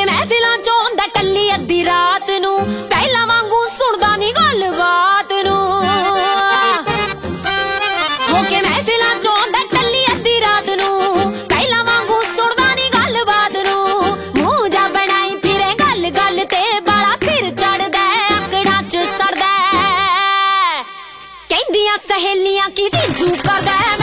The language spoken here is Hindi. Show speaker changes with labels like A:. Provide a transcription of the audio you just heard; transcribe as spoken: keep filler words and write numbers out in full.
A: महफिलां चों आंदा टल्ली अद्धी रात नू, पहला वांगू सुनदा नी गलबात नू। होके महफिलां चों आंदा टल्ली अद्धी रात नू, पहला वांगू सुनदा नी गलबात नू। मुंह जा बनाई फिरे गल गल ते बड़ा सिर चढ़दा, अकड़ां च सड़दा, कहंदियां सहेलियां की जीजू करदा।